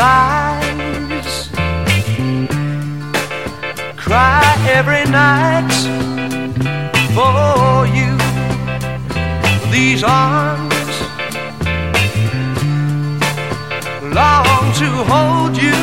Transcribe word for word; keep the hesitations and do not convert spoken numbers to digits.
eyes cry every night for you. These arms long to hold you.